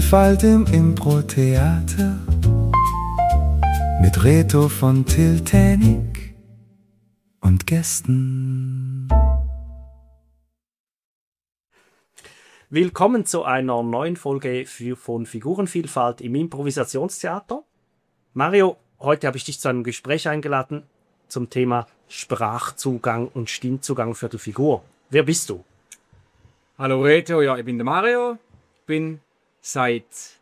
Vielfalt im Impro-Theater mit Reto von Tiltänik und Gästen. Willkommen zu einer neuen Folge von Figurenvielfalt im Improvisationstheater. Mario, heute habe ich dich zu einem Gespräch eingeladen zum Thema Sprachzugang und Stimmzugang für die Figur. Wer bist du? Hallo Reto, ja, ich bin der Mario. Bin seit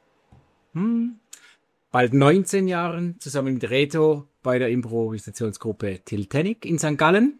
bald 19 Jahren zusammen mit Reto bei der Improvisationsgruppe Tiltänik in St. Gallen.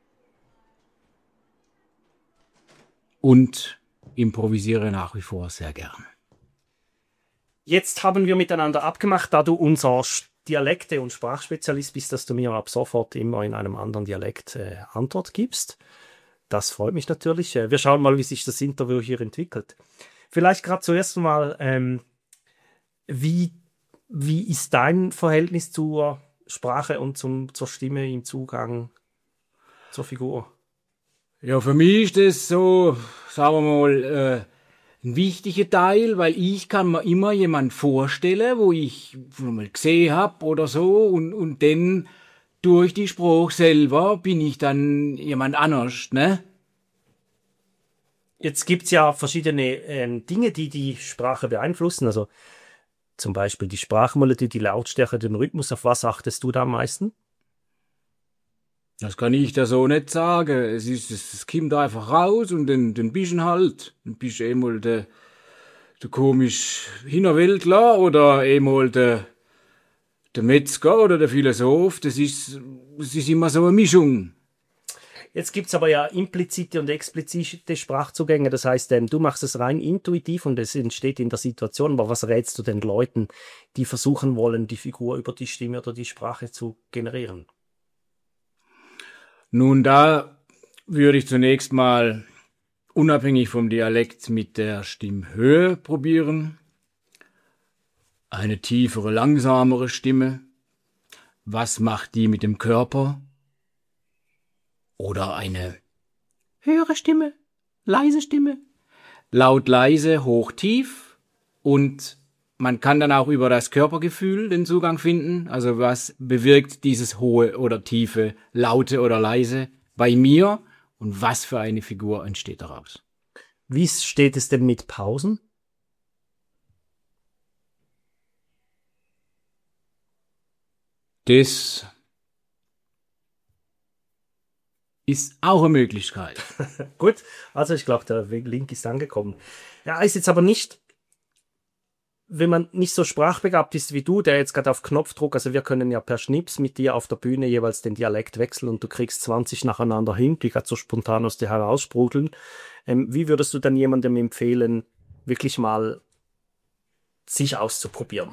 Und improvisiere nach wie vor sehr gern. Jetzt haben wir miteinander abgemacht, da du unser Dialekte- und Sprachspezialist bist, dass du mir ab sofort immer in einem anderen Dialekt Antwort gibst. Das freut mich natürlich. Wir schauen mal, wie sich das Interview hier entwickelt. Vielleicht gerade zuerst mal, wie ist dein Verhältnis zur Sprache und zur Stimme im Zugang zur Figur? Ja, für mich ist das so, sagen wir mal, ein wichtiger Teil, weil ich kann mir immer jemanden vorstellen, wo ich schon mal gesehen habe oder so und dann durch die Sprache selber bin ich dann jemand anders, ne? Jetzt gibt es ja verschiedene Dinge, die die Sprache beeinflussen. Also zum Beispiel die Sprachmelodie, die Lautstärke, den Rhythmus. Auf was achtest du da am meisten? Das kann ich da so nicht sagen. Es kommt einfach raus und dann bist du halt. Dann bist du einmal der komisch Hinterwäldler oder einmal der Metzger oder der Philosoph. Das ist immer so eine Mischung. Jetzt gibt's aber ja implizite und explizite Sprachzugänge. Das heißt, du machst es rein intuitiv und es entsteht in der Situation. Aber was rätst du den Leuten, die versuchen wollen, die Figur über die Stimme oder die Sprache zu generieren? Nun, da würde ich zunächst mal unabhängig vom Dialekt mit der Stimmhöhe probieren. Eine tiefere, langsamere Stimme. Was macht die mit dem Körper? Oder eine höhere Stimme, leise Stimme. Laut, leise, hoch, tief. Und man kann dann auch über das Körpergefühl den Zugang finden. Also was bewirkt dieses hohe oder tiefe, laute oder leise bei mir? Und was für eine Figur entsteht daraus? Wie steht es denn mit Pausen? Das ist auch eine Möglichkeit. Gut, also ich glaube, der Link ist angekommen. Ja, ist jetzt aber nicht, wenn man nicht so sprachbegabt ist wie du, der jetzt gerade auf Knopfdruck, also wir können ja per Schnips mit dir auf der Bühne jeweils den Dialekt wechseln und du kriegst 20 nacheinander hin, die gerade so spontan aus dir heraussprudeln. Wie würdest du dann jemandem empfehlen, wirklich mal sich auszuprobieren?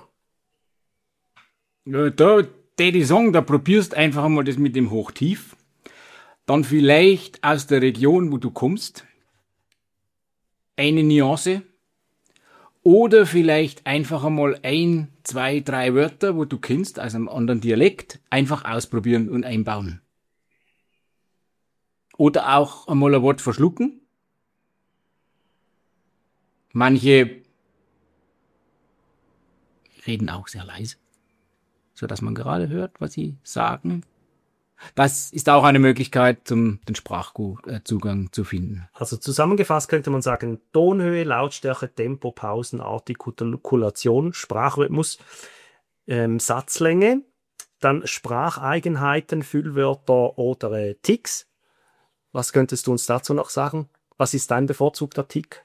Ja, da würde ich sagen, da probierst einfach einmal das mit dem Hochtief. Dann vielleicht aus der Region, wo du kommst, eine Nuance. Oder vielleicht einfach einmal 1, 2, 3 Wörter, wo du kennst, aus einem anderen Dialekt, einfach ausprobieren und einbauen. Oder auch einmal ein Wort verschlucken. Manche reden auch sehr leise, so dass man gerade hört, was sie sagen. Das ist auch eine Möglichkeit, den Sprachzugang zu finden. Also zusammengefasst könnte man sagen, Tonhöhe, Lautstärke, Tempo, Pausen, Artikulation, Sprachrhythmus, Satzlänge, dann Spracheigenheiten, Füllwörter oder Ticks. Was könntest du uns dazu noch sagen? Was ist dein bevorzugter Tick?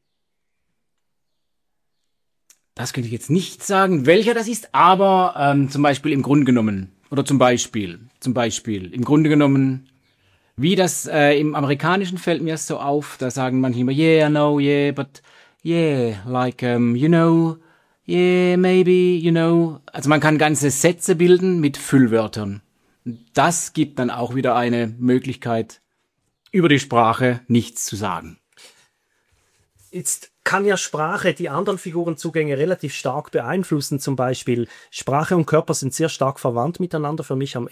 Das könnte ich jetzt nicht sagen, welcher das ist, aber zum Beispiel im Grunde genommen, oder zum Beispiel, im Grunde genommen, wie das im Amerikanischen fällt mir so auf, da sagen manche immer, yeah, I know, yeah, but yeah, like, you know, yeah, maybe, you know. Also man kann ganze Sätze bilden mit Füllwörtern. Das gibt dann auch wieder eine Möglichkeit, über die Sprache nichts zu sagen. Jetzt kann ja Sprache die anderen Figurenzugänge relativ stark beeinflussen. Zum Beispiel Sprache und Körper sind sehr stark verwandt miteinander, für mich am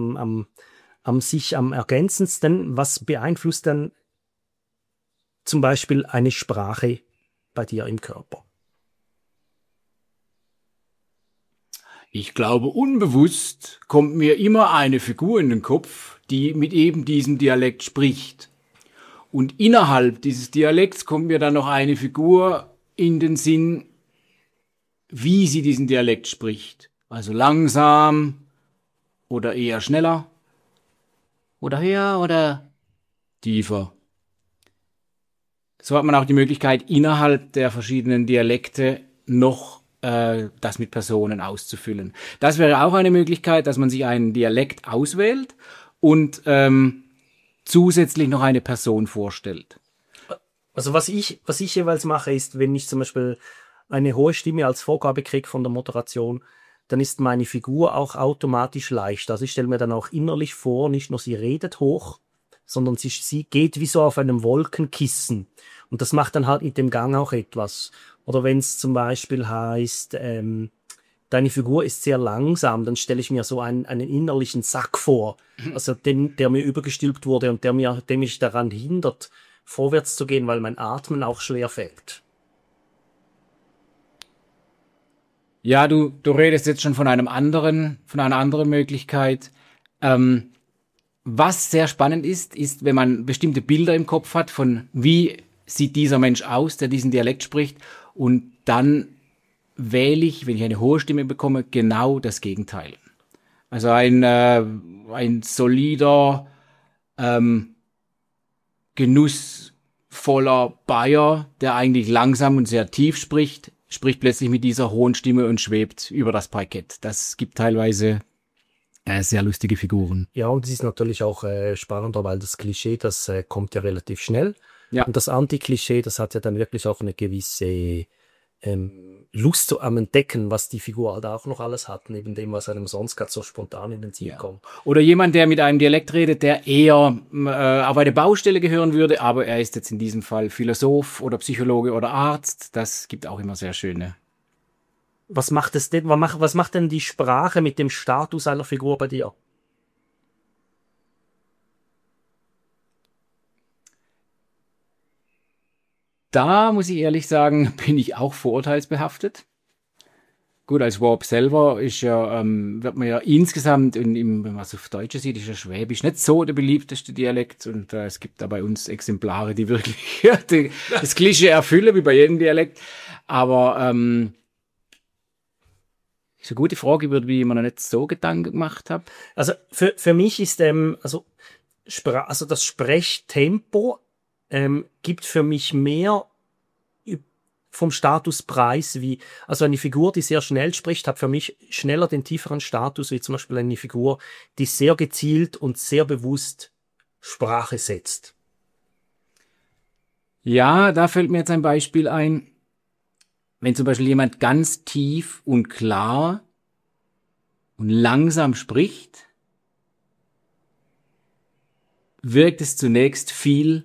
ergänzendsten. Was beeinflusst denn zum Beispiel eine Sprache bei dir im Körper? Ich glaube, unbewusst kommt mir immer eine Figur in den Kopf, die mit eben diesem Dialekt spricht. Und innerhalb dieses Dialekts kommt mir dann noch eine Figur in den Sinn, wie sie diesen Dialekt spricht. Also langsam oder eher schneller oder höher oder tiefer. So hat man auch die Möglichkeit, innerhalb der verschiedenen Dialekte noch das mit Personen auszufüllen. Das wäre auch eine Möglichkeit, dass man sich einen Dialekt auswählt und zusätzlich noch eine Person vorstellt. Also was ich jeweils mache, ist, wenn ich zum Beispiel eine hohe Stimme als Vorgabe kriege von der Moderation, dann ist meine Figur auch automatisch leicht. Also ich stelle mir dann auch innerlich vor, nicht nur sie redet hoch, sondern sie geht wie so auf einem Wolkenkissen. Und das macht dann halt mit dem Gang auch etwas. Oder wenn es zum Beispiel heißt, deine Figur ist sehr langsam, dann stelle ich mir so einen innerlichen Sack vor, also der mir übergestülpt wurde und der mich daran hindert, vorwärts zu gehen, weil mein Atmen auch schwer fällt. Ja, du redest jetzt schon von einer anderen Möglichkeit. Was sehr spannend ist, wenn man bestimmte Bilder im Kopf hat von wie sieht dieser Mensch aus, der diesen Dialekt spricht, und dann wähle ich, wenn ich eine hohe Stimme bekomme, genau das Gegenteil. Also ein solider, genussvoller Bayer, der eigentlich langsam und sehr tief spricht plötzlich mit dieser hohen Stimme und schwebt über das Parkett. Das gibt teilweise sehr lustige Figuren. Ja, und es ist natürlich auch spannender, weil das Klischee, das kommt ja relativ schnell. Ja. Und das Antiklischee, das hat ja dann wirklich auch eine gewisse Lust am Entdecken, was die Figur halt auch noch alles hat, neben dem, was einem sonst gerade so spontan in den Sinn kommt. Oder jemand, der mit einem Dialekt redet, der eher auf eine Baustelle gehören würde, aber er ist jetzt in diesem Fall Philosoph oder Psychologe oder Arzt. Das gibt auch immer sehr schöne. Was macht es denn, was macht denn die Sprache mit dem Status einer Figur bei dir? Da muss ich ehrlich sagen, bin ich auch vorurteilsbehaftet. Gut, als Warp selber ist ja, wird man ja insgesamt, wenn man es auf Deutsch sieht, ist ja Schwäbisch nicht so der beliebteste Dialekt. Und es gibt da bei uns Exemplare, die wirklich das Klischee erfüllen, wie bei jedem Dialekt. Aber ist eine gute Frage, über die ich mir noch nicht so Gedanken gemacht habe. Also für mich ist also das Sprechtempo gibt für mich mehr vom Statuspreis also eine Figur, die sehr schnell spricht, hat für mich schneller den tieferen Status, wie zum Beispiel eine Figur, die sehr gezielt und sehr bewusst Sprache setzt. Ja, da fällt mir jetzt ein Beispiel ein. Wenn zum Beispiel jemand ganz tief und klar und langsam spricht, wirkt es zunächst viel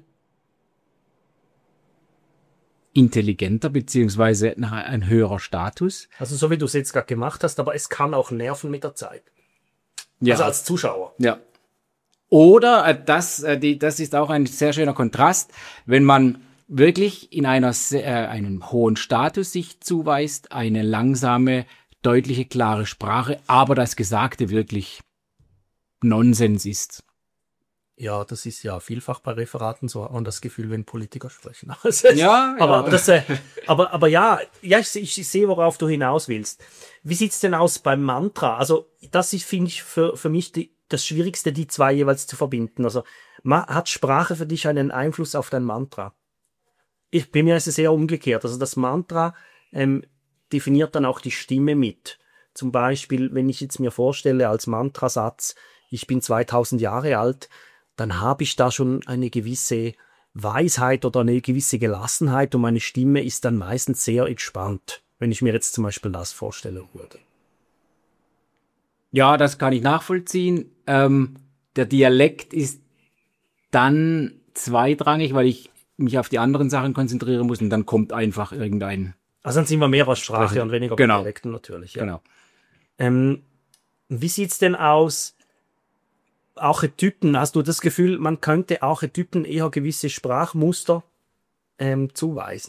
intelligenter, beziehungsweise nach ein höherer Status. Also so wie du es jetzt gerade gemacht hast, aber es kann auch nerven mit der Zeit. Ja. Also als Zuschauer. Ja. Oder das ist auch ein sehr schöner Kontrast, wenn man wirklich in einen hohen Status sich zuweist, eine langsame, deutliche, klare Sprache, aber das Gesagte wirklich Nonsens ist. Ja, das ist ja vielfach bei Referaten so, hat man das Gefühl, wenn Politiker sprechen. Ja. Aber ja, ich sehe, worauf du hinaus willst. Wie sieht's denn aus beim Mantra? Also das ist, finde ich, für mich das Schwierigste, die zwei jeweils zu verbinden. Also hat Sprache für dich einen Einfluss auf dein Mantra? Bei mir ist es eher umgekehrt. Also das Mantra definiert dann auch die Stimme mit. Zum Beispiel, wenn ich jetzt mir vorstelle als Mantrasatz, ich bin 2000 Jahre alt, dann habe ich da schon eine gewisse Weisheit oder eine gewisse Gelassenheit und meine Stimme ist dann meistens sehr entspannt, wenn ich mir jetzt zum Beispiel das vorstellen würde. Ja, das kann ich nachvollziehen. Der Dialekt ist dann zweitrangig, weil ich mich auf die anderen Sachen konzentrieren muss und dann kommt einfach irgendein... Also dann sind wir mehr bei Sprache und weniger bei Dialekten natürlich. Ja. Genau. Wie sieht's denn aus? Archetypen, hast du das Gefühl, man könnte Archetypen eher gewisse Sprachmuster zuweisen?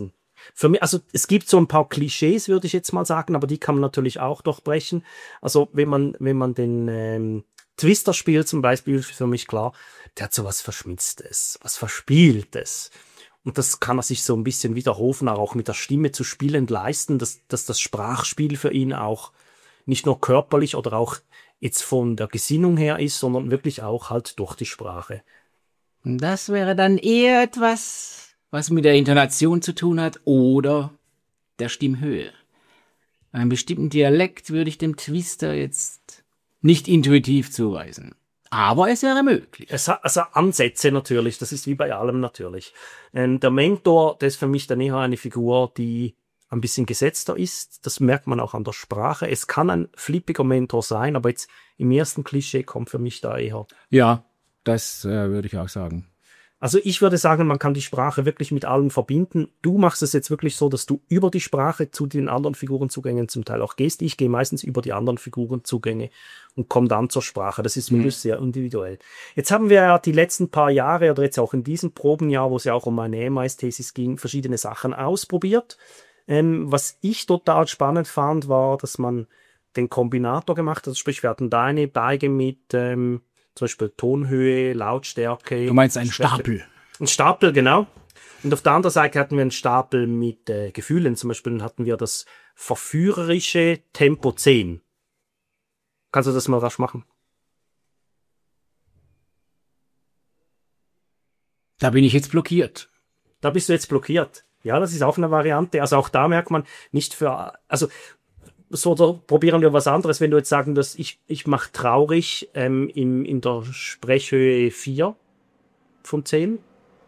für mich, also es gibt so ein paar Klischees, würde ich jetzt mal sagen, aber die kann man natürlich auch durchbrechen. Also wenn man den Twister spielt zum Beispiel, ist für mich klar, der hat so was Verschmitztes, was Verspieltes. Und das kann er sich so ein bisschen wie der Hofnarr auch mit der Stimme zu spielen leisten, dass das Sprachspiel für ihn auch nicht nur körperlich oder auch jetzt von der Gesinnung her ist, sondern wirklich auch halt durch die Sprache. Das wäre dann eher etwas, was mit der Intonation zu tun hat oder der Stimmhöhe. Einen bestimmten Dialekt würde ich dem Twister jetzt nicht intuitiv zuweisen. Aber es wäre möglich. Es hat also Ansätze natürlich, das ist wie bei allem natürlich. Der Mentor, der ist für mich dann eher eine Figur, die ein bisschen gesetzter ist. Das merkt man auch an der Sprache. Es kann ein flippiger Mentor sein, aber jetzt im ersten Klischee kommt für mich da eher. Ja, das würde ich auch sagen. Also ich würde sagen, man kann die Sprache wirklich mit allem verbinden. Du machst es jetzt wirklich so, dass du über die Sprache zu den anderen Figurenzugängen zum Teil auch gehst. Ich gehe meistens über die anderen Figurenzugänge und komme dann zur Sprache. Das ist wirklich sehr individuell. Jetzt haben wir ja die letzten paar Jahre oder jetzt auch in diesem Probenjahr, wo es ja auch um meine EMAIS-Thesis ging, verschiedene Sachen ausprobiert. Was ich total spannend fand, war, dass man den Kombinator gemacht hat. Also sprich, wir hatten da eine Geige mit zum Beispiel Tonhöhe, Lautstärke. Du meinst einen Stapel? Ein Stapel, genau. Und auf der anderen Seite hatten wir einen Stapel mit Gefühlen. Zum Beispiel hatten wir das verführerische Tempo 10. Kannst du das mal rasch machen? Da bin ich jetzt blockiert. Da bist du jetzt blockiert. Ja, das ist auch eine Variante. Also auch da merkt man nicht also so, da probieren wir was anderes. Wenn du jetzt sagen, dass ich mache traurig in der Sprechhöhe 4 von 10.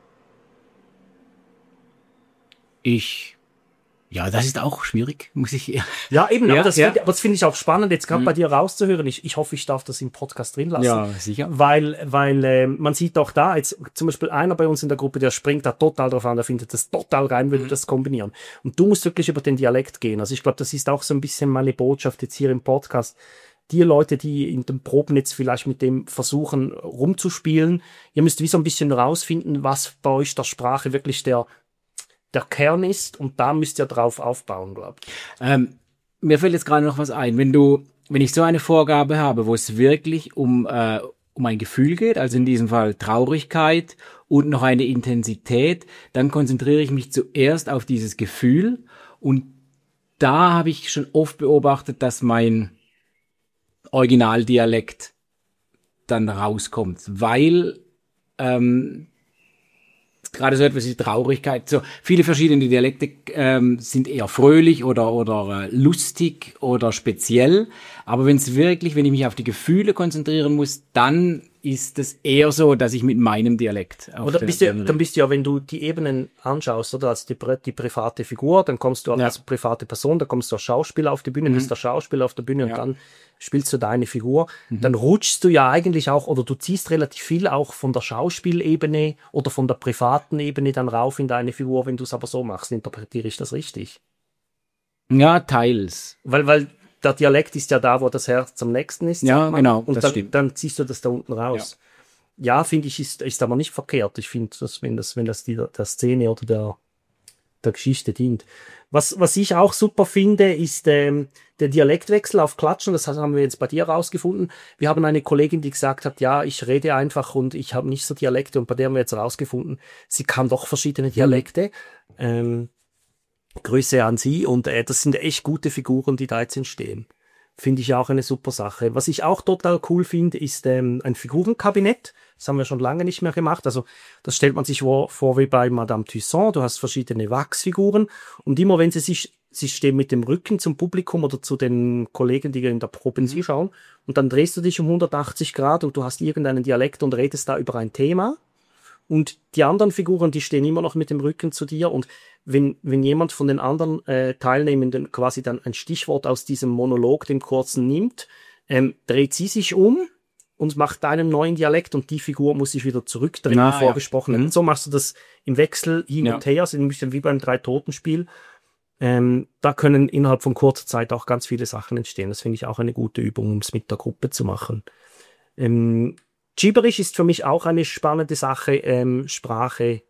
Ja, das ist auch schwierig, muss ich. Ja, eben, Ja, aber ja. das finde ich auch spannend, jetzt gerade bei dir rauszuhören. Ich hoffe, ich darf das im Podcast drin lassen. Ja, sicher. Weil man sieht auch da, jetzt zum Beispiel einer bei uns in der Gruppe, der springt da total drauf an, der findet das total rein, würde das kombinieren. Und du musst wirklich über den Dialekt gehen. Also ich glaube, das ist auch so ein bisschen meine Botschaft jetzt hier im Podcast. Die Leute, die in den Proben jetzt vielleicht mit dem versuchen rumzuspielen, ihr müsst wie so ein bisschen rausfinden, was bei euch der Sprache wirklich der Kern ist, und da müsst ihr drauf aufbauen, glaube ich. Mir fällt jetzt gerade noch was ein. Wenn ich so eine Vorgabe habe, wo es wirklich um ein Gefühl geht, also in diesem Fall Traurigkeit und noch eine Intensität, dann konzentriere ich mich zuerst auf dieses Gefühl, und da habe ich schon oft beobachtet, dass mein Originaldialekt dann rauskommt, weil gerade so etwas wie Traurigkeit, so viele verschiedene Dialekte sind eher fröhlich oder lustig oder speziell, aber wenn ich mich auf die Gefühle konzentrieren muss, dann ist es eher so, dass ich mit meinem Dialekt oder dann bist du ja, wenn du die Ebenen anschaust, oder als die private Figur, dann kommst du als private Person, dann kommst du als Schauspieler auf die Bühne, bist der Schauspieler auf der Bühne und dann spielst du deine Figur. Dann rutschst du ja eigentlich auch, oder du ziehst relativ viel auch von der Schauspielebene oder von der privaten Ebene dann rauf in deine Figur, wenn du es aber so machst. Interpretiere ich das richtig? Ja, teils. Weil der Dialekt ist ja da, wo das Herz am nächsten ist. Ja, genau, und das stimmt. Dann ziehst du das da unten raus. Ja, finde ich, ist aber nicht verkehrt. Ich finde, dass wenn das der Szene oder der Geschichte dient. Was ich auch super finde, ist der Dialektwechsel auf Klatschen. Das haben wir jetzt bei dir rausgefunden. Wir haben eine Kollegin, die gesagt hat, ja, ich rede einfach und ich habe nicht so Dialekte, und bei der haben wir jetzt rausgefunden, sie kann doch verschiedene Dialekte. Grüße an sie, und das sind echt gute Figuren, die da jetzt entstehen. Finde ich auch eine super Sache. Was ich auch total cool finde, ist ein Figurenkabinett. Das haben wir schon lange nicht mehr gemacht. Also das stellt man sich vor wie bei Madame Tussaud. Du hast verschiedene Wachsfiguren, und immer wenn sie stehen mit dem Rücken zum Publikum oder zu den Kollegen, die in der Probe zuschauen, und dann drehst du dich um 180 Grad und du hast irgendeinen Dialekt und redest da über ein Thema. Und die anderen Figuren, die stehen immer noch mit dem Rücken zu dir, und wenn jemand von den anderen Teilnehmenden quasi dann ein Stichwort aus diesem Monolog, dem kurzen, nimmt, dreht sie sich um und macht einen neuen Dialekt, und die Figur muss sich wieder zurückdrehen, vorgesprochen. Und so machst du das im Wechsel hin und her, also ein bisschen wie beim Drei-Toten-Spiel. Da können innerhalb von kurzer Zeit auch ganz viele Sachen entstehen. Das finde ich auch eine gute Übung, um es mit der Gruppe zu machen. Gibberish ist für mich auch eine spannende Sache, Sprache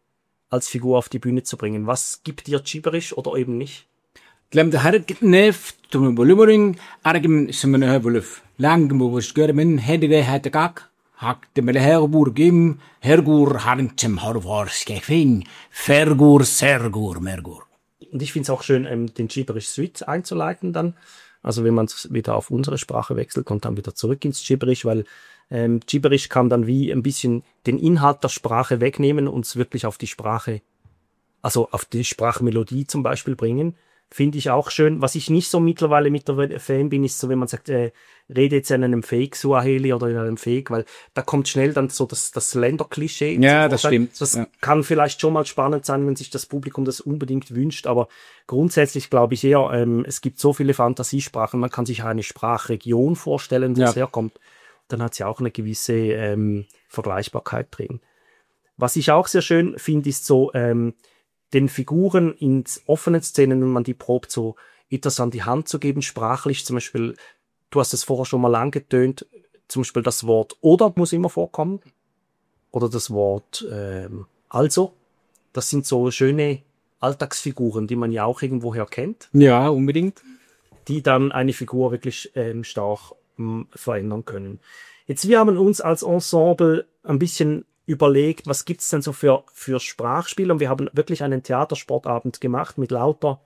als Figur auf die Bühne zu bringen. Was gibt dir Gibberish oder eben nicht? Glem de harde nef to bolummering argem simene hebuluf lang was görmen hedde hatte gak hak de mele herbur gem hergur harntem harvar skefing fergur sergur mergur. Und ich finde es auch schön, den Gibberish Suite einzuleiten dann. Also wenn man wieder auf unsere Sprache wechselt und dann wieder zurück ins Gibberish, weil Gibberish kann dann wie ein bisschen den Inhalt der Sprache wegnehmen und es wirklich auf die Sprache, also auf die Sprachmelodie zum Beispiel bringen. Finde ich auch schön. Was ich nicht so mittlerweile mit der Fan bin, ist so, wenn man sagt, rede jetzt in einem Fake-Suaheli oder in einem Fake, weil da kommt schnell dann so das Länder-Klischee. Ja, das stimmt. Das kann vielleicht schon mal spannend sein, wenn sich das Publikum das unbedingt wünscht, aber grundsätzlich glaube ich eher, es gibt so viele Fantasiesprachen, man kann sich eine Sprachregion vorstellen, wo es herkommt. Dann hat sie auch eine gewisse Vergleichbarkeit drin. Was ich auch sehr schön finde, ist so, den Figuren in offenen Szenen, wenn man die probt, so etwas an die Hand zu geben, sprachlich. Zum Beispiel, du hast es vorher schon mal angetönt, zum Beispiel das Wort oder muss immer vorkommen. Oder das Wort also. Das sind so schöne Alltagsfiguren, die man ja auch irgendwoher kennt. Ja, unbedingt. Die dann eine Figur wirklich stark verändern können. Jetzt, wir haben uns als Ensemble ein bisschen überlegt, was gibt's denn so für Sprachspiele, und wir haben wirklich einen Theatersportabend gemacht mit lauter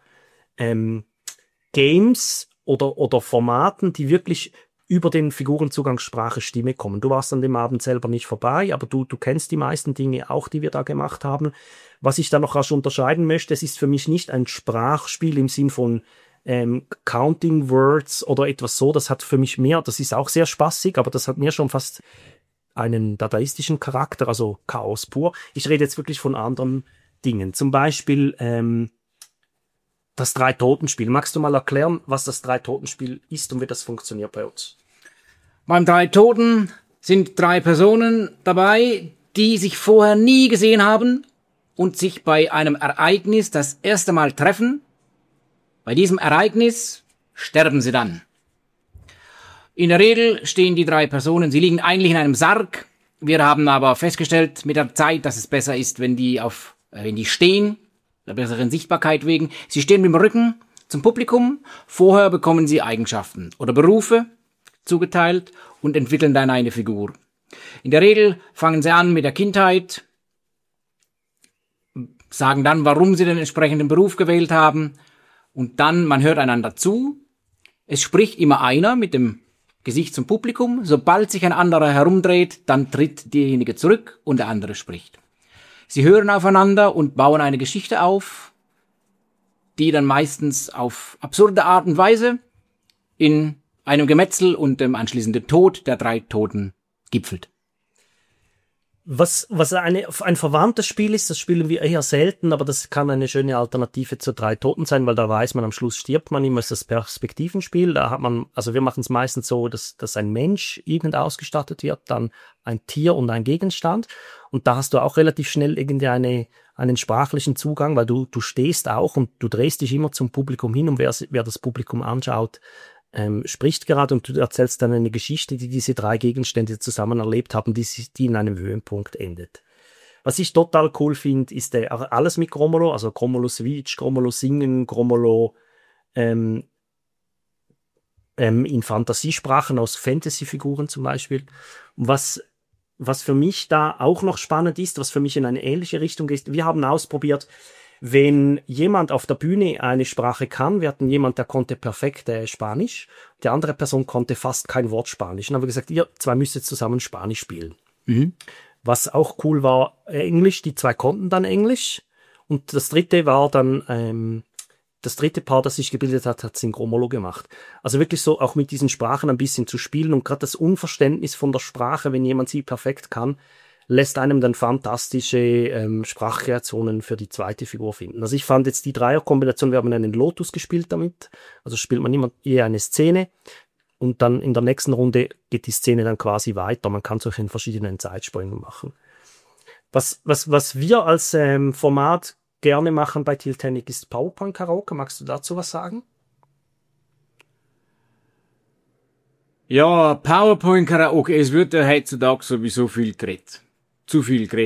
Games oder Formaten, die wirklich über den Figurenzugangsssprache Stimme kommen. Du warst an dem Abend selber nicht vorbei, aber du kennst die meisten Dinge auch, die wir da gemacht haben. Was ich da noch rasch unterscheiden möchte, es ist für mich nicht ein Sprachspiel im Sinn von Counting Words oder etwas so. Das hat für mich mehr, das ist auch sehr spaßig, aber das hat mir schon fast einen dadaistischen Charakter, also Chaos pur. Ich rede jetzt wirklich von anderen Dingen. Zum Beispiel das Drei-Toten-Spiel. Magst du mal erklären, was das Drei-Toten-Spiel ist und wie das funktioniert bei uns? Beim Drei-Toten sind 3 Personen dabei, die sich vorher nie gesehen haben und sich bei einem Ereignis das erste Mal treffen. Bei diesem Ereignis sterben sie dann. In der Regel stehen die 3 Personen, sie liegen eigentlich in einem Sarg. Wir haben aber festgestellt mit der Zeit, dass es besser ist, wenn die stehen, der besseren Sichtbarkeit wegen. Sie stehen mit dem Rücken zum Publikum. Vorher bekommen sie Eigenschaften oder Berufe zugeteilt und entwickeln dann eine Figur. In der Regel fangen sie an mit der Kindheit, sagen dann, warum sie den entsprechenden Beruf gewählt haben, und dann, man hört einander zu. Es spricht immer einer mit dem Gesicht zum Publikum. Sobald sich ein anderer herumdreht, dann tritt derjenige zurück und der andere spricht. Sie hören aufeinander und bauen eine Geschichte auf, die dann meistens auf absurde Art und Weise in einem Gemetzel und dem anschließenden Tod der 3 Toten gipfelt. Was ein verwandtes Spiel ist, das spielen wir eher selten, aber das kann eine schöne Alternative zu 3 Toten sein, weil da weiß man, am Schluss stirbt man immer, ist das Perspektivenspiel. Da hat man, also wir machen es meistens so, dass ein Mensch irgend ausgestattet wird, dann ein Tier und ein Gegenstand. Und da hast du auch relativ schnell einen sprachlichen Zugang, weil du stehst auch und du drehst dich immer zum Publikum hin, und wer das Publikum anschaut, spricht gerade, und du erzählst dann eine Geschichte, die diese 3 Gegenstände zusammen erlebt haben, die in einem Höhepunkt endet. Was ich total cool finde, ist alles mit Grommolo, also Grommolo Switch, Grommolo Singen, Grommolo in Fantasiesprachen aus Fantasy-Figuren zum Beispiel. Und was für mich da auch noch spannend ist, was für mich in eine ähnliche Richtung ist, wir haben ausprobiert, wenn jemand auf der Bühne eine Sprache kann, wir hatten jemand, der konnte perfekt Spanisch, die andere Person konnte fast kein Wort Spanisch. Dann haben wir gesagt, ihr 2 müsst jetzt zusammen Spanisch spielen. Mhm. Was auch cool war, Englisch, die 2 konnten dann Englisch, und das dritte war dann, das dritte Paar, das sich gebildet hat es in Grommolo gemacht. Also wirklich so auch mit diesen Sprachen ein bisschen zu spielen, und gerade das Unverständnis von der Sprache, wenn jemand sie perfekt kann, lässt einem dann fantastische Sprachkreationen für die zweite Figur finden. Also ich fand jetzt die Dreierkombination, wir haben einen Lotus gespielt damit, also spielt man immer je eine Szene, und dann in der nächsten Runde geht die Szene dann quasi weiter. Man kann es in verschiedenen Zeitsprüngen machen. Was wir als Format gerne machen bei Tiltenic ist PowerPoint Karaoke. Magst du dazu was sagen? Ja, PowerPoint Karaoke, es wird ja heutzutage sowieso viel geredet. Zu viel geredet.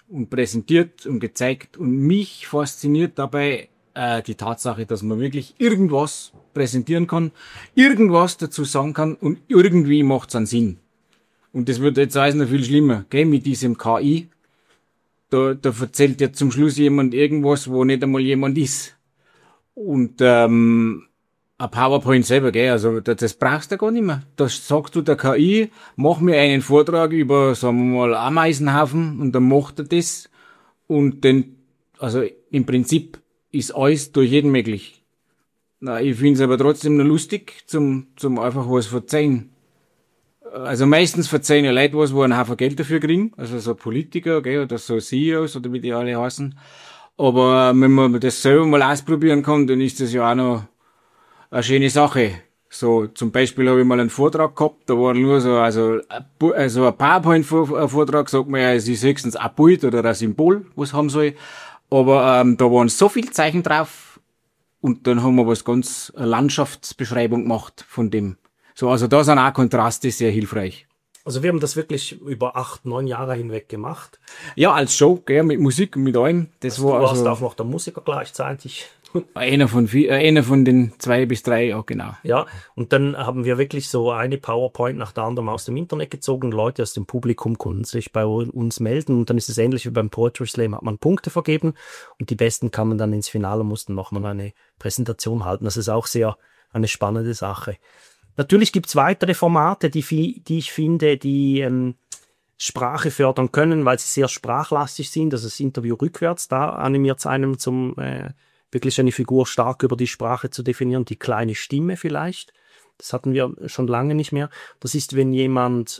und präsentiert und gezeigt. Und mich fasziniert dabei die Tatsache, dass man wirklich irgendwas präsentieren kann, irgendwas dazu sagen kann und irgendwie macht es einen Sinn. Und das wird jetzt heißen, noch viel schlimmer, gell, mit diesem KI. Da erzählt ja zum Schluss jemand irgendwas, wo nicht einmal jemand ist. Und ein PowerPoint selber, gell, also das brauchst du gar nicht mehr. Da sagst du der KI, mach mir einen Vortrag über, sagen wir mal, Ameisenhaufen und dann macht er das. Und dann, also im Prinzip ist alles durch jeden möglich. Na, ich find's aber trotzdem noch lustig, zum einfach was verzeihen. Also meistens verzeihen ja Leute was, wo einen Haufen Geld dafür kriegen. Also so Politiker, gell, oder so CEOs oder wie die alle heißen. Aber wenn man das selber mal ausprobieren kann, dann ist das ja auch noch eine schöne Sache. So, zum Beispiel habe ich mal einen Vortrag gehabt, da war nur so, also ein PowerPoint-Vortrag, sagt man ja, es ist höchstens ein Bild oder ein Symbol, was haben soll. Aber da waren so viele Zeichen drauf und dann haben wir eine Landschaftsbeschreibung gemacht von dem. So, also da sind auch Kontraste sehr hilfreich. Also wir haben das wirklich über 8, 9 Jahre hinweg gemacht. Ja, als Show, gell, mit Musik und mit allem. Das war du warst also auch noch der Musiker gleichzeitig. einer von den 2 bis 3, ja genau. Ja, und dann haben wir wirklich so eine PowerPoint nach der anderen aus dem Internet gezogen. Leute aus dem Publikum konnten sich bei uns melden und dann ist es ähnlich wie beim Poetry Slam, hat man Punkte vergeben und die Besten kamen dann ins Finale und mussten nochmal eine Präsentation halten. Das ist auch sehr eine spannende Sache. Natürlich gibt's weitere Formate, die ich finde, die Sprache fördern können, weil sie sehr sprachlastig sind. Also das Interview rückwärts, da animiert es einem zum wirklich eine Figur stark über die Sprache zu definieren, die kleine Stimme vielleicht. Das hatten wir schon lange nicht mehr. Das ist, wenn jemand,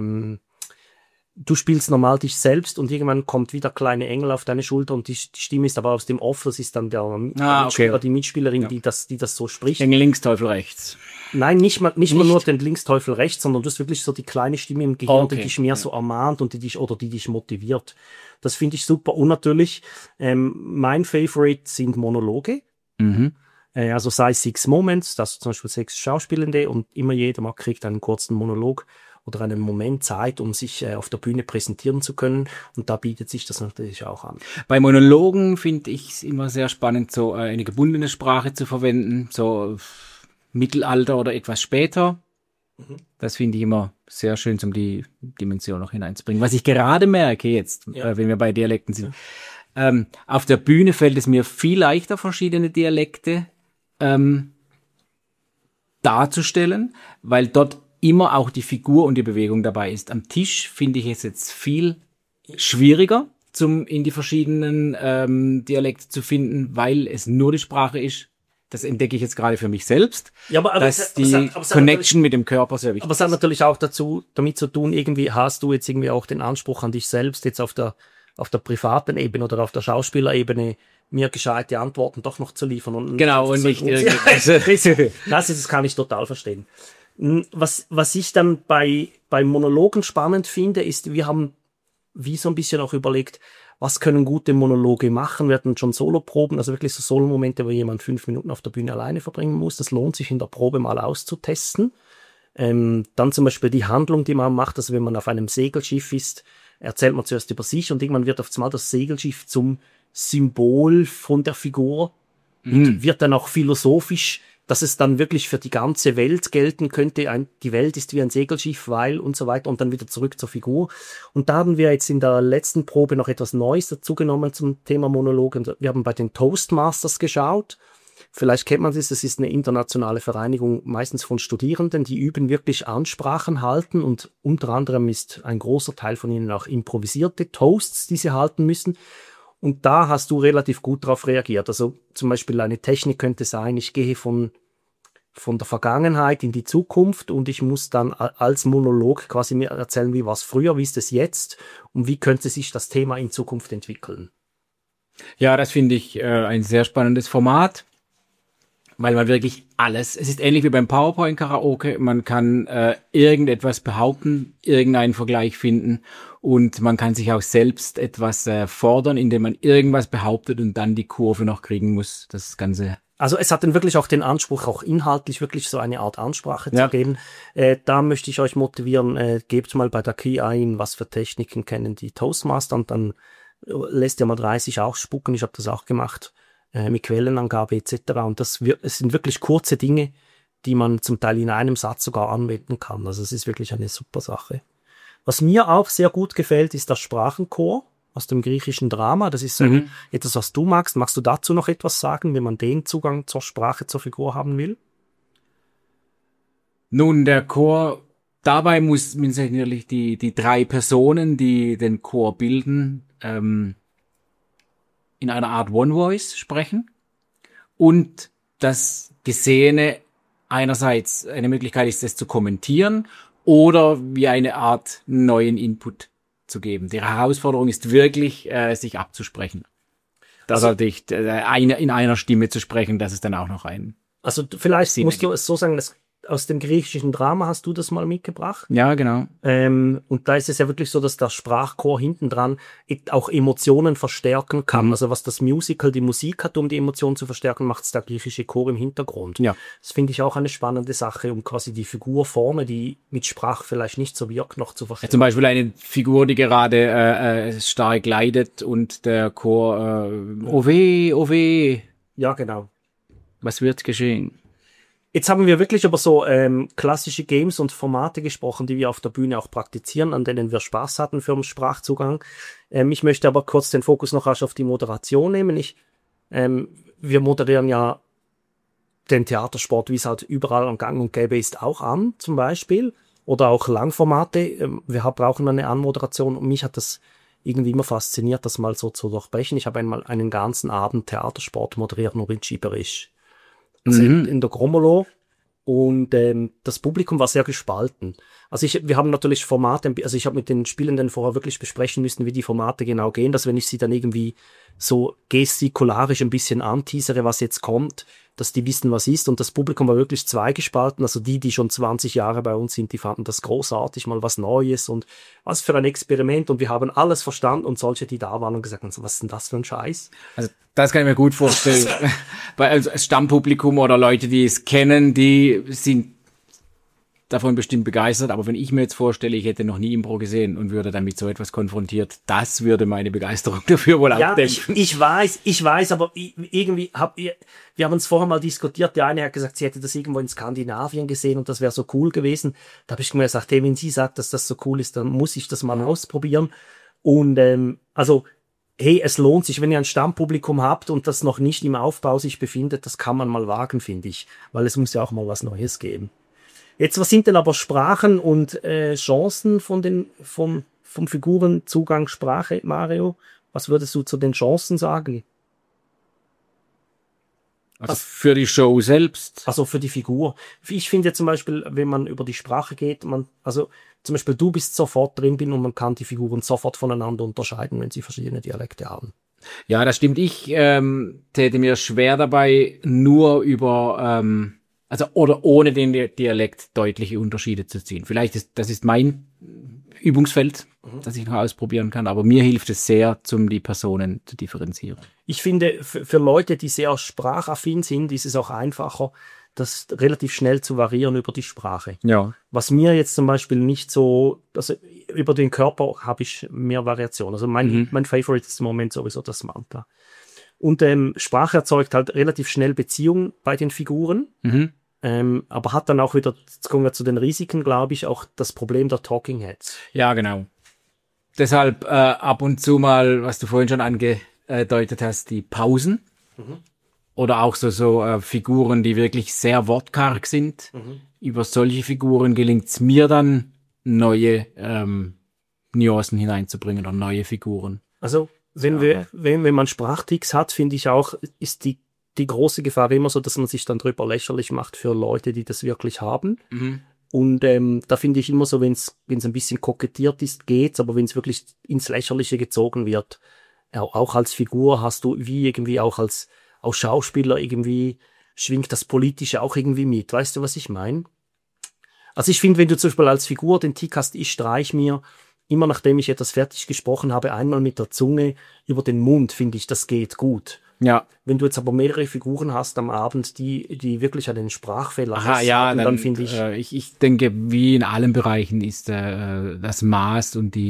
du spielst normal dich selbst und irgendwann kommt wieder kleine Engel auf deine Schulter und die Stimme ist aber aus dem Off, das ist dann der Mitspieler, die Mitspielerin, ja, die das so spricht. Engel links, Teufel rechts. Nein, nicht mal nur den Linksteufel rechts, sondern du hast wirklich so die kleine Stimme im Gehirn, die dich mehr so ermahnt und die dich motiviert. Das finde ich super. Und natürlich, mein Favorite sind Monologe. Mhm. Also sei 6 Moments, das zum Beispiel 6 Schauspielende und immer jeder mal kriegt einen kurzen Monolog oder einen Moment Zeit, um sich auf der Bühne präsentieren zu können. Und da bietet sich das natürlich auch an. Bei Monologen finde ich es immer sehr spannend, so eine gebundene Sprache zu verwenden, so Mittelalter oder etwas später. Das finde ich immer sehr schön, um die Dimension noch hineinzubringen. Was ich gerade merke jetzt, wenn wir bei Dialekten sind, auf der Bühne fällt es mir viel leichter, verschiedene Dialekte darzustellen, weil dort immer auch die Figur und die Bewegung dabei ist. Am Tisch finde ich es jetzt viel schwieriger, in die verschiedenen Dialekte zu finden, weil es nur die Sprache ist. Das entdecke ich jetzt gerade für mich selbst, ja, aber dass die Connection mit dem Körper sehr wichtig ist. Aber es hat natürlich auch damit zu tun, irgendwie hast du jetzt irgendwie auch den Anspruch an dich selbst, jetzt auf der privaten Ebene oder auf der Schauspielerebene mir gescheite Antworten doch noch zu liefern. Und genau, und nicht das kann ich total verstehen. Was ich dann bei Monologen spannend finde, ist, wir haben wie so ein bisschen auch überlegt, was können gute Monologe machen? Wir hatten schon Soloproben, also wirklich so Solo-Momente, wo jemand 5 Minuten auf der Bühne alleine verbringen muss. Das lohnt sich in der Probe mal auszutesten. Dann zum Beispiel die Handlung, die man macht, also wenn man auf einem Segelschiff ist, erzählt man zuerst über sich und irgendwann wird auf einmal das Segelschiff zum Symbol von der Figur und wird dann auch philosophisch, dass es dann wirklich für die ganze Welt gelten könnte. Die Welt ist wie ein Segelschiff, weil und so weiter und dann wieder zurück zur Figur. Und da haben wir jetzt in der letzten Probe noch etwas Neues dazugenommen zum Thema Monolog. Wir haben bei den Toastmasters geschaut. Vielleicht kennt man das ist eine internationale Vereinigung, meistens von Studierenden, die üben wirklich Ansprachen halten und unter anderem ist ein großer Teil von ihnen auch improvisierte Toasts, die sie halten müssen. Und da hast du relativ gut darauf reagiert. Also zum Beispiel eine Technik könnte sein, ich gehe von der Vergangenheit in die Zukunft und ich muss dann als Monolog quasi mir erzählen, wie war es früher, wie ist es jetzt und wie könnte sich das Thema in Zukunft entwickeln. Ja, das finde ich ein sehr spannendes Format, weil man wirklich es ist ähnlich wie beim PowerPoint-Karaoke, man kann irgendetwas behaupten, irgendeinen Vergleich finden und man kann sich auch selbst etwas fordern, indem man irgendwas behauptet und dann die Kurve noch kriegen muss, das Ganze. Also es hat dann wirklich auch den Anspruch, auch inhaltlich wirklich so eine Art Ansprache zu geben. Da möchte ich euch motivieren, gebt mal bei der Key ein, was für Techniken kennen die Toastmaster und dann lässt ja mal 30 ausspucken. Ich habe das auch gemacht mit Quellenangabe etc. Und es sind wirklich kurze Dinge, die man zum Teil in einem Satz sogar anwenden kann. Also es ist wirklich eine super Sache. Was mir auch sehr gut gefällt, ist das Sprachenchor aus dem griechischen Drama. Das ist so etwas, was du magst. Magst du dazu noch etwas sagen, wenn man den Zugang zur Sprache, zur Figur haben will? Nun, der Chor, dabei muss natürlich die 3 Personen, die den Chor bilden, in einer Art One Voice sprechen und das Gesehene einerseits eine Möglichkeit ist, das zu kommentieren oder wie eine Art neuen Input zu geben. Die Herausforderung ist wirklich, sich abzusprechen. Das also nicht in einer Stimme zu sprechen, das ist dann auch noch ein. Also vielleicht musst du es so sagen, dass aus dem griechischen Drama hast du das mal mitgebracht. Ja, genau. Und da ist es ja wirklich so, dass der Sprachchor hinten dran auch Emotionen verstärken kann. Also was das Musical, die Musik hat, um die Emotionen zu verstärken, macht es der griechische Chor im Hintergrund. Ja. Das finde ich auch eine spannende Sache, um quasi die Figur vorne, die mit Sprache vielleicht nicht so wirkt, noch zu verstärken. Ja, zum Beispiel eine Figur, die gerade stark leidet und der Chor oh weh, oh weh. Ja, genau. Was wird geschehen? Jetzt haben wir wirklich über so klassische Games und Formate gesprochen, die wir auf der Bühne auch praktizieren, an denen wir Spaß hatten für den Sprachzugang. Ich möchte aber kurz den Fokus noch rasch auf die Moderation nehmen. Wir moderieren ja den Theatersport, wie es halt überall am Gang und Gäbe ist, auch an, zum Beispiel. Oder auch Langformate. Wir brauchen eine Anmoderation und mich hat das irgendwie immer fasziniert, das mal so zu durchbrechen. Ich habe einmal einen ganzen Abend Theatersport moderiert, nur in Schieberisch. Also in der Gromolo und das Publikum war sehr gespalten. Also wir haben natürlich Formate, also ich habe mit den Spielenden vorher wirklich besprechen müssen, wie die Formate genau gehen, dass wenn ich sie dann irgendwie so gestikularisch ein bisschen anteasere, was jetzt kommt, dass die wissen, was ist. Und das Publikum war wirklich zweigespalten. Also die schon 20 Jahre bei uns sind, die fanden das großartig, mal was Neues und was für ein Experiment. Und wir haben alles verstanden und solche, die da waren und gesagt haben, was ist denn das für ein Scheiß? Also das kann ich mir gut vorstellen. Weil also Stammpublikum oder Leute, die es kennen, die sind davon bestimmt begeistert, aber wenn ich mir jetzt vorstelle, ich hätte noch nie Impro gesehen und würde dann mit so etwas konfrontiert, das würde meine Begeisterung dafür wohl abdämpfen. Ich weiß, aber irgendwie wir haben es vorher mal diskutiert, die eine hat gesagt, sie hätte das irgendwo in Skandinavien gesehen und das wäre so cool gewesen. Da habe ich mir gesagt, hey, wenn sie sagt, dass das so cool ist, dann muss ich das mal ausprobieren. Und also hey, es lohnt sich, wenn ihr ein Stammpublikum habt und das noch nicht im Aufbau sich befindet, das kann man mal wagen, finde ich, weil es muss ja auch mal was Neues geben. Jetzt, was sind denn aber Sprachen und Chancen vom Figurenzugang Sprache, Mario? Was würdest du zu den Chancen sagen? Also für die Show selbst? Also für die Figur. Ich finde zum Beispiel, wenn man über die Sprache geht, also zum Beispiel du bist sofort drin und man kann die Figuren sofort voneinander unterscheiden, wenn sie verschiedene Dialekte haben. Ja, das stimmt. Ich täte mir schwer dabei, nur über oder ohne den Dialekt deutliche Unterschiede zu ziehen. Vielleicht das ist mein Übungsfeld, das ich noch ausprobieren kann, aber mir hilft es sehr, die Personen zu differenzieren. Ich finde, für Leute, die sehr sprachaffin sind, ist es auch einfacher, das relativ schnell zu variieren über die Sprache. Ja. Was mir jetzt zum Beispiel nicht so, also über den Körper habe ich mehr Variation. Also mein Favorite ist im Moment sowieso das Manta. Und Sprache erzeugt halt relativ schnell Beziehungen bei den Figuren, aber hat dann auch wieder, jetzt kommen wir zu den Risiken, glaube ich, auch das Problem der Talking Heads. Ja, genau. Deshalb ab und zu mal, was du vorhin schon angedeutet hast, die Pausen. Oder auch so Figuren, die wirklich sehr wortkarg sind. Über solche Figuren gelingt es mir dann, neue Nuancen hineinzubringen oder neue Figuren. Also wenn man Sprachticks hat, finde ich auch, ist die große Gefahr immer so, dass man sich dann drüber lächerlich macht für Leute, die das wirklich haben. Und da finde ich immer so, wenn es ein bisschen kokettiert ist, geht's, aber wenn es wirklich ins Lächerliche gezogen wird, auch als Figur hast du wie irgendwie auch als Schauspieler irgendwie schwingt das Politische auch irgendwie mit. Weißt du, was ich meine? Also ich finde, wenn du zum Beispiel als Figur den Tick hast, ich streich mir immer nachdem ich etwas fertig gesprochen habe, einmal mit der Zunge über den Mund, finde ich, das geht gut. Ja. Wenn du jetzt aber mehrere Figuren hast am Abend, die wirklich einen Sprachfehler haben, dann finde ich... ich denke, wie in allen Bereichen ist das Maß und die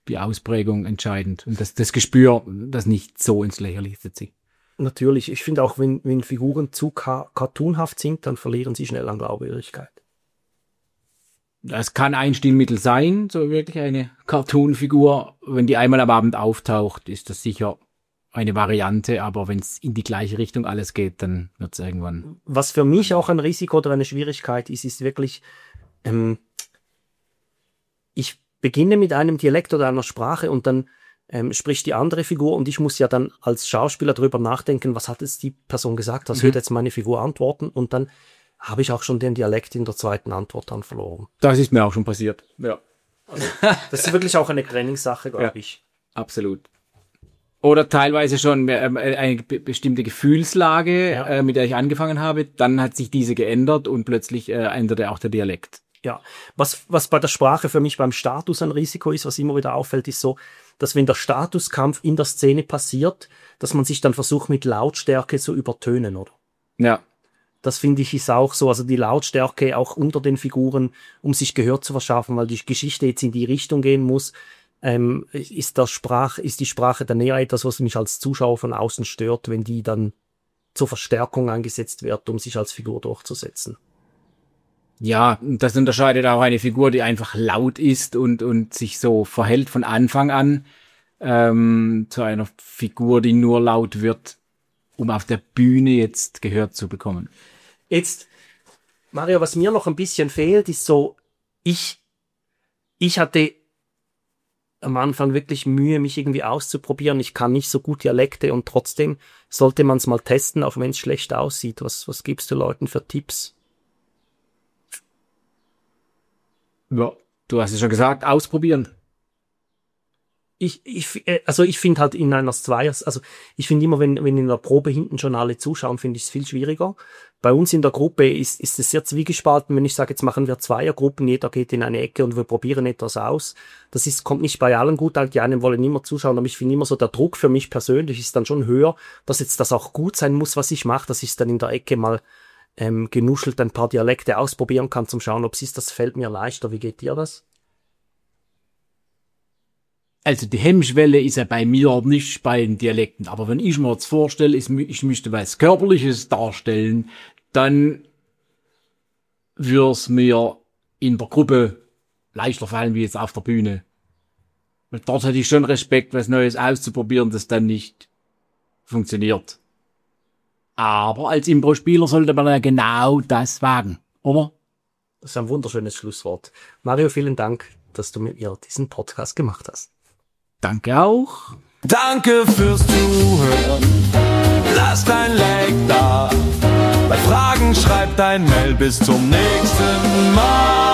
die Ausprägung entscheidend. Und das Gespür, das nicht so ins Lächerliche zu ziehen. Natürlich. Ich finde auch, wenn Figuren zu cartoonhaft sind, dann verlieren sie schnell an Glaubwürdigkeit. Das kann ein Stilmittel sein, so wirklich eine Cartoon-Figur. Wenn die einmal am Abend auftaucht, ist das sicher eine Variante, aber wenn es in die gleiche Richtung alles geht, dann wird es irgendwann... Was für mich auch ein Risiko oder eine Schwierigkeit ist wirklich, ich beginne mit einem Dialekt oder einer Sprache und dann spricht die andere Figur und ich muss ja dann als Schauspieler darüber nachdenken, was hat jetzt die Person gesagt, was wird jetzt meine Figur antworten und dann habe ich auch schon den Dialekt in der zweiten Antwort dann verloren. Das ist mir auch schon passiert, ja. Also, das ist wirklich auch eine Trainingssache, glaube ich. Absolut. Oder teilweise schon eine bestimmte Gefühlslage, mit der ich angefangen habe, dann hat sich diese geändert und plötzlich änderte auch der Dialekt. Ja, was bei der Sprache für mich beim Status ein Risiko ist, was immer wieder auffällt, ist so, dass wenn der Statuskampf in der Szene passiert, dass man sich dann versucht mit Lautstärke zu übertönen, oder? Ja. Das finde ich ist auch so, also die Lautstärke auch unter den Figuren, um sich Gehör zu verschaffen, weil die Geschichte jetzt in die Richtung gehen muss, ist die Sprache dann eher etwas, was mich als Zuschauer von außen stört, wenn die dann zur Verstärkung eingesetzt wird, um sich als Figur durchzusetzen. Ja, das unterscheidet auch eine Figur, die einfach laut ist und sich so verhält von Anfang an, zu einer Figur, die nur laut wird, um auf der Bühne jetzt Gehör zu bekommen. Jetzt, Mario, was mir noch ein bisschen fehlt, ist so, ich hatte am Anfang wirklich Mühe, mich irgendwie auszuprobieren. Ich kann nicht so gut Dialekte und trotzdem sollte man es mal testen, auch wenn es schlecht aussieht. Was gibst du Leuten für Tipps? Ja, du hast es schon gesagt, ausprobieren. Ich finde halt in einer ich finde immer, wenn in der Probe hinten schon alle zuschauen, finde ich es viel schwieriger. Bei uns in der Gruppe ist es sehr zwiegespalten, wenn ich sage, jetzt machen wir Zweiergruppen, jeder geht in eine Ecke und wir probieren etwas aus. Kommt nicht bei allen gut an, die einen wollen immer zuschauen, aber ich finde immer so, der Druck für mich persönlich ist dann schon höher, dass jetzt das auch gut sein muss, was ich mache, dass ich dann in der Ecke mal genuschelt ein paar Dialekte ausprobieren kann, zum Schauen, ob es ist, das fällt mir leichter. Wie geht dir das? Also die Hemmschwelle ist ja bei mir nicht bei den Dialekten, aber wenn ich mir jetzt vorstelle, ich müsste was Körperliches darstellen, dann würde es mir in der Gruppe leichter fallen wie jetzt auf der Bühne. Weil dort hätte ich schon Respekt, was Neues auszuprobieren, das dann nicht funktioniert. Aber als Impro-Spieler sollte man ja genau das wagen, oder? Das ist ein wunderschönes Schlusswort. Mario, vielen Dank, dass du mit mir diesen Podcast gemacht hast. Danke auch. Danke fürs Zuhören. Lass dein Like da. Bei Fragen schreib dein Mail. Bis zum nächsten Mal.